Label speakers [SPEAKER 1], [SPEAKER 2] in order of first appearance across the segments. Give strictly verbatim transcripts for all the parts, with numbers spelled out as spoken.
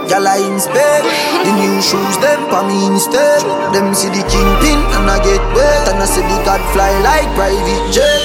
[SPEAKER 1] Gyal I inspect the new shoes them for me instead. Them see the kingpin and I get wet, and I see the god fly like private jet.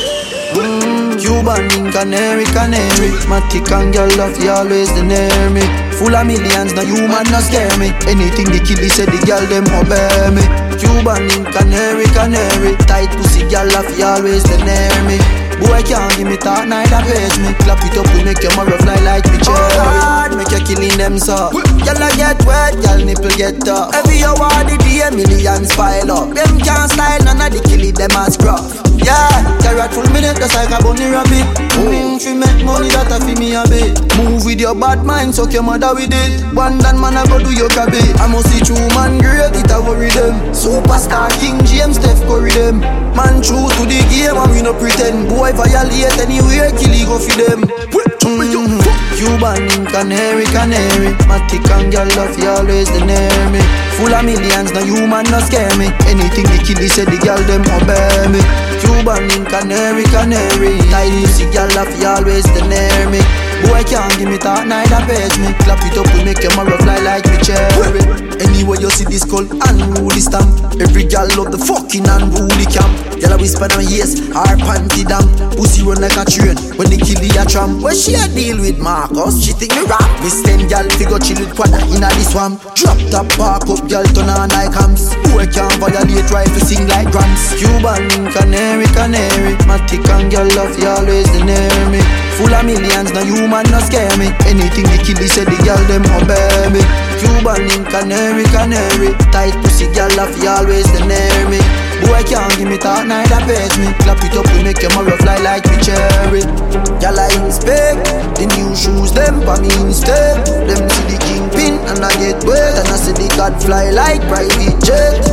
[SPEAKER 1] Mm, Cuban in Canary, Canary. Matic and girl love you always the near me. Full of millions, no human no scare me. Anything the killie say the girl them obey me. Cuban in Canary, Canary. Tight pussy girl love you always the near me. Boy can't give me talk, neither page me. Clap it up, we make your mother fly like the cherry. Oh Lord, make you killing them so. Y'all get wet, y'all nipple get tough. Every hour the day, millions pile up. Them can't style, none of the killie them as gruff. Yeah, carrot full minute, just like a bunny rabbit. Mm, if you make money, that a fi me a bit. Move with your bad mind, suck your mother with it. One dan man a go do your cabby. I must see true man great, it a worry them. Superstar King James, Steph Curry them. Man true to the game and we no pretend. Boy violate anywhere, kill he go for them. Mm-hmm. Cuban in Canary, Canary. Matic and girl love you always the near me. Full of millions, no human no scare me. Anything the killie say the girl them obey me. Cuban in Canary, Canary. Tight pussy girl love you always the near me. Boy can't give me talk, neither page me. Clap it up, we make your mother fly like the cherry. Anyway you see this skull, unruly stamp. Every girl love the fucking unruly camp. Girl a whisper on yes, her panty damp. Pussy run like a train, when the killie a tramp. When she a deal with Marcus, she think me rap. Me stand girl, figure chill with Quada inna the swamp. Drop top, park up, girl turn on like hams. Boy can't violate, right to sing like grams. Cuban in Canary, Canary. Matic and girl love you always the near me. Full of millions, no human no scare me. Anything the killie say the girl them obey me. Cuban in Canary, Canary. Tight pussy girl love you always the near me. Boy can't give me talk, neither page me. Clap it up, we make your mother fly like the cherry. Girl I inspect the new shoes them for me instead. Them see the kingpin and I get wet, and I see the god fly like private jet.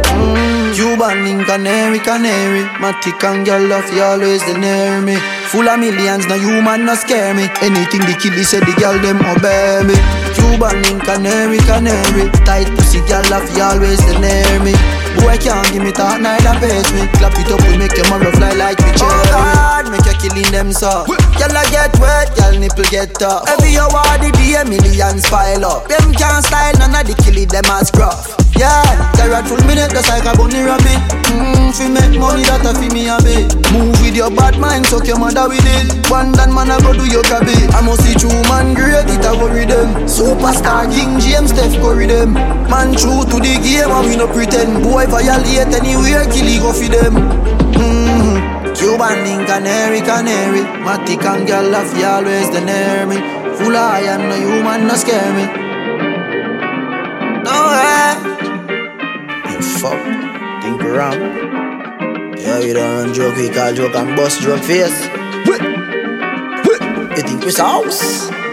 [SPEAKER 1] Mm, Cuban in Canary, Canary. Matic and girl love you always the near me. Full of millions, no human no scare me. Anything the killie say the girl them obey me. Cuban in Canary, Canary. Tight pussy girl love you always the near me. Boy can't give me talk, neither page me. Clap it up, we make your mother fly like the cherry. Oh Lord, make you killing them so. Y'all get wet, y'all nipple get tough. Every hour the day, millions pile up. Them can't style, none of the killie them as gruff. Yeah, carrot full minute, just like a bunny rabbit. Mmm, fi make money, that a fi me a bit. Move with your bad mind, suck your mother with it. One dan man a go do your cabby. I must see true man great, it a worry them. Superstar King James, Steph Curry them. Man true to the game and we no pretend. Boy violate anywhere, kill he go for them. Mm-hmm. Cuban in Canary, Canary. Matic and girl love you always the near me. Full of iron, no human no scare me. No way. You fuck, think around. Yeah, we don't run joke, we call joke and bust joke face. You think we sauce?